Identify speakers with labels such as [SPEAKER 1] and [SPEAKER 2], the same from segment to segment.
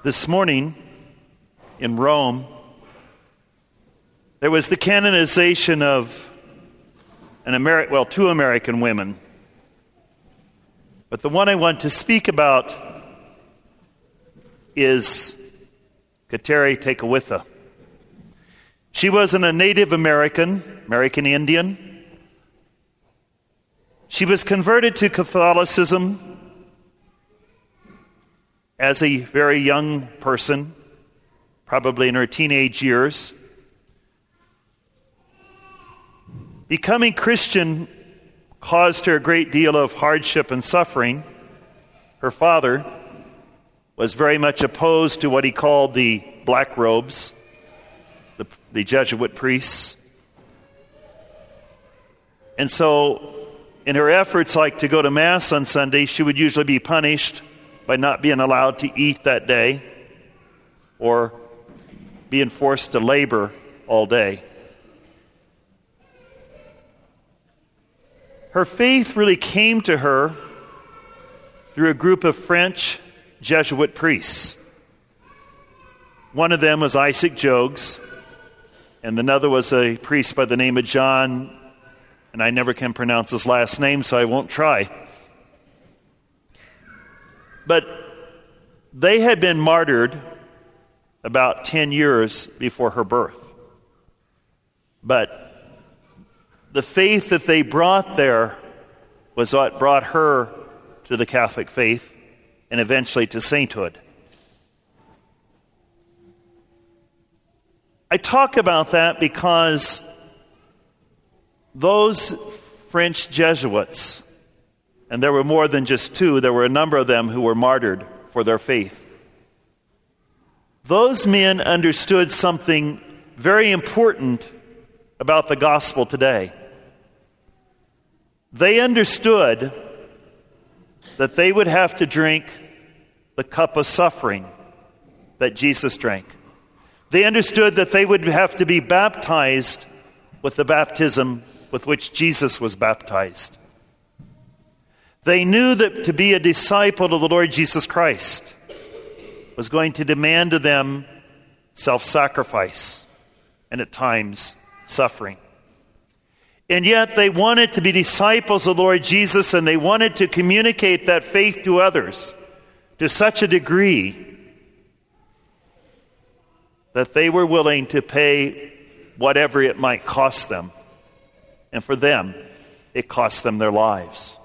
[SPEAKER 1] This morning in Rome, there was the canonization of two American women. But the one I want to speak about is Kateri Tekakwitha. She wasn't a Native American Indian. She was converted to Catholicism as a very young person, probably in her teenage years. Becoming Christian caused her a great deal of hardship and suffering. Her father was very much opposed to what he called the black robes, the Jesuit priests. And so in her efforts like to go to Mass on Sunday, she would usually be punished by not being allowed to eat that day or being forced to labor all day. Her faith really came to her through a group of French Jesuit priests. One of them was Isaac Jogues, and another was a priest by the name of John, and I never can pronounce his last name, so I won't try. But they had been martyred about 10 years before her birth. But the faith that they brought there was what brought her to the Catholic faith and eventually to sainthood. I talk about that because those French Jesuits, and there were more than just two, there were a number of them who were martyred for their faith. Those men understood something very important about the gospel today. They understood that they would have to drink the cup of suffering that Jesus drank. They understood that they would have to be baptized with the baptism with which Jesus was baptized. They knew that to be a disciple of the Lord Jesus Christ was going to demand of them self-sacrifice and at times suffering. And yet they wanted to be disciples of the Lord Jesus, and they wanted to communicate that faith to others to such a degree that they were willing to pay whatever it might cost them. And for them, it cost them their lives.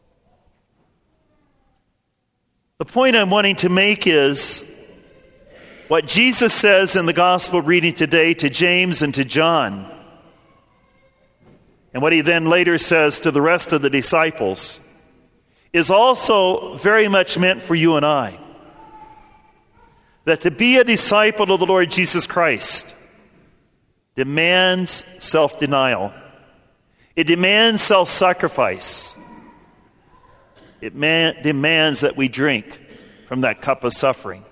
[SPEAKER 1] The point I'm wanting to make is what Jesus says in the gospel reading today to James and to John, and what he then later says to the rest of the disciples, is also very much meant for you and I. That to be a disciple of the Lord Jesus Christ demands self-denial. It demands self-sacrifice. It demands that we drink from that cup of suffering.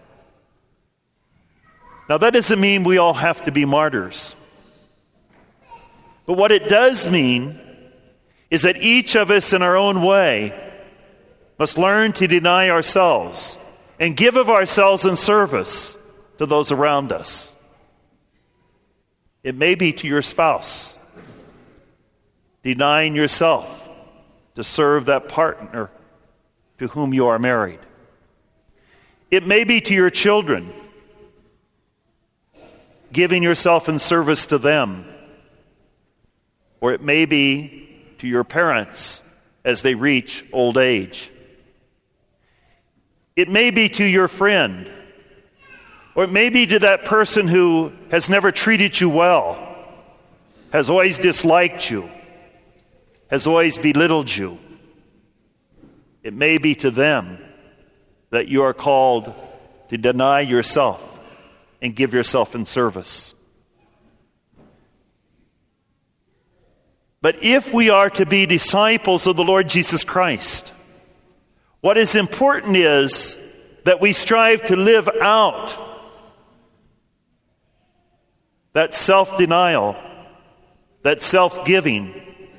[SPEAKER 1] Now, that doesn't mean we all have to be martyrs. But what it does mean is that each of us in our own way must learn to deny ourselves and give of ourselves in service to those around us. It may be to your spouse, denying yourself to serve that partner to whom you are married. It may be to your children, giving yourself in service to them. Or it may be to your parents as they reach old age. It may be to your friend. Or it may be to that person who has never treated you well, has always disliked you, has always belittled you. It may be to them that you are called to deny yourself and give yourself in service. But if we are to be disciples of the Lord Jesus Christ, what is important is that we strive to live out that self-denial, that self-giving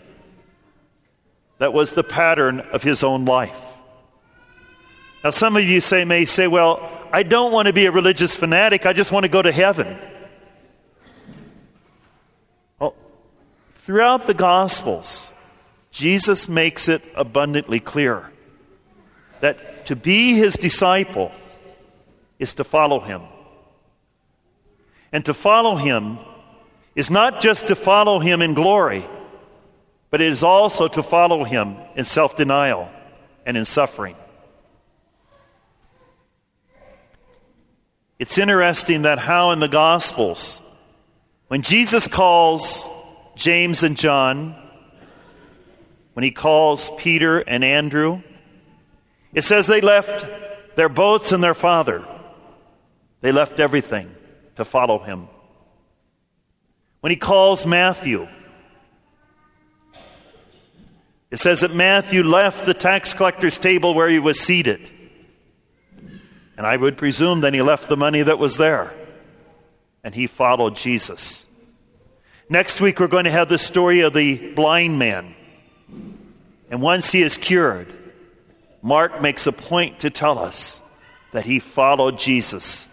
[SPEAKER 1] that was the pattern of his own life. Now, some of you may say, well, I don't want to be a religious fanatic. I just want to go to heaven. Well, throughout the Gospels, Jesus makes it abundantly clear that to be his disciple is to follow him. And to follow him is not just to follow him in glory, but it is also to follow him in self-denial and in suffering. It's interesting that how in the Gospels, when Jesus calls James and John, when he calls Peter and Andrew, it says they left their boats and their father. They left everything to follow him. When he calls Matthew, it says that Matthew left the tax collector's table where he was seated. And I would presume then he left the money that was there. And he followed Jesus. Next week we're going to have the story of the blind man. And once he is cured, Mark makes a point to tell us that he followed Jesus.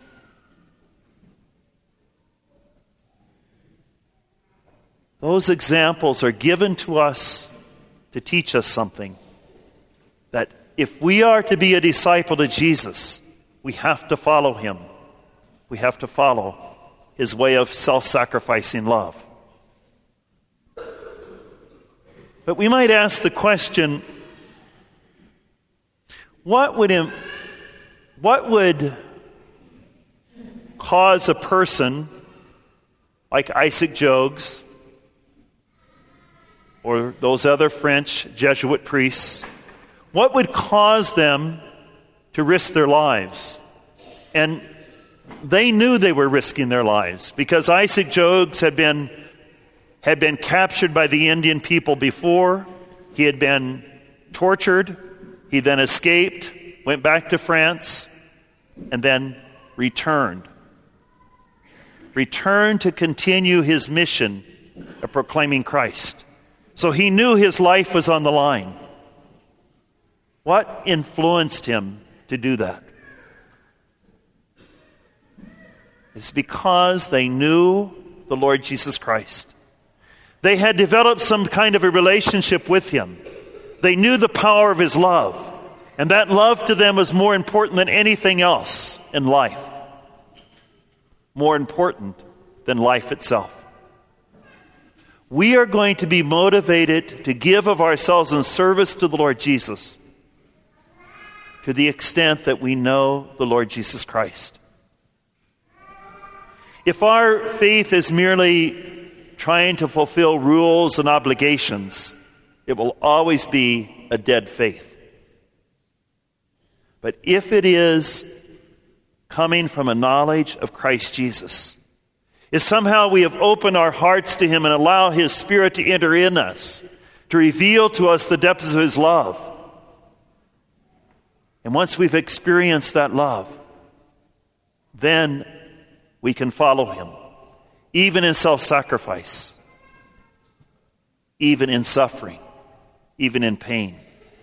[SPEAKER 1] Those examples are given to us to teach us something. That if we are to be a disciple to Jesus, we have to follow him. We have to follow his way of self-sacrificing love. But we might ask the question, what would cause a person like Isaac Jogues or those other French Jesuit priests, what would cause them to risk their lives? And they knew they were risking their lives because Isaac Jogues had been captured by the Indian people before. He had been tortured. He then escaped, went back to France, and then returned. Returned to continue his mission of proclaiming Christ. So he knew his life was on the line. What influenced him to do that? It's because they knew the Lord Jesus Christ. They had developed some kind of a relationship with him. They knew the power of his love. And that love to them was more important than anything else in life. More important than life itself. We are going to be motivated to give of ourselves in service to the Lord Jesus to the extent that we know the Lord Jesus Christ. If our faith is merely trying to fulfill rules and obligations, it will always be a dead faith. But if it is coming from a knowledge of Christ Jesus, if somehow we have opened our hearts to him and allow his Spirit to enter in us, to reveal to us the depths of his love, and once we've experienced that love, then we can follow him, even in self-sacrifice, even in suffering, even in pain.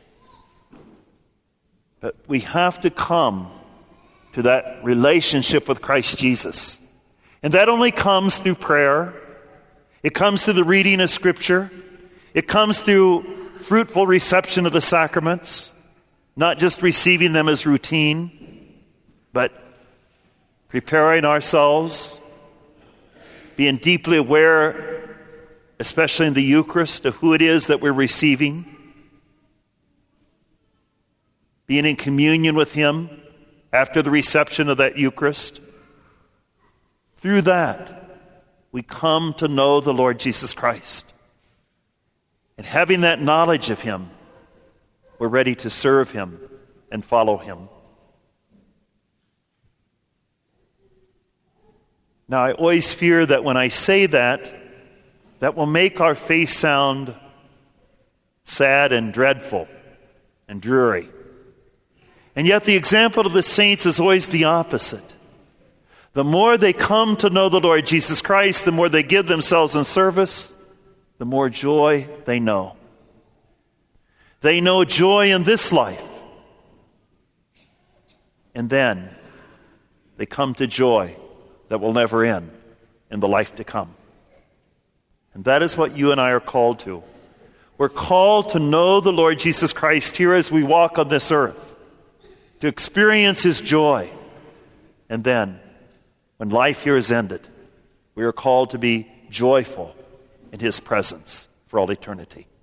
[SPEAKER 1] But we have to come to that relationship with Christ Jesus. And that only comes through prayer. It comes through the reading of Scripture. It comes through fruitful reception of the sacraments, not just receiving them as routine, but preparing ourselves, being deeply aware, especially in the Eucharist, of who it is that we're receiving, being in communion with him after the reception of that Eucharist. Through that, we come to know the Lord Jesus Christ. And having that knowledge of him, we're ready to serve him and follow him. Now, I always fear that when I say that, that will make our faith sound sad and dreadful and dreary. And yet the example of the saints is always the opposite. The more they come to know the Lord Jesus Christ, the more they give themselves in service, the more joy they know. They know joy in this life. And then they come to joy that will never end in the life to come. And that is what you and I are called to. We're called to know the Lord Jesus Christ here as we walk on this earth, to experience his joy. And then, when life here is ended, we are called to be joyful in his presence for all eternity.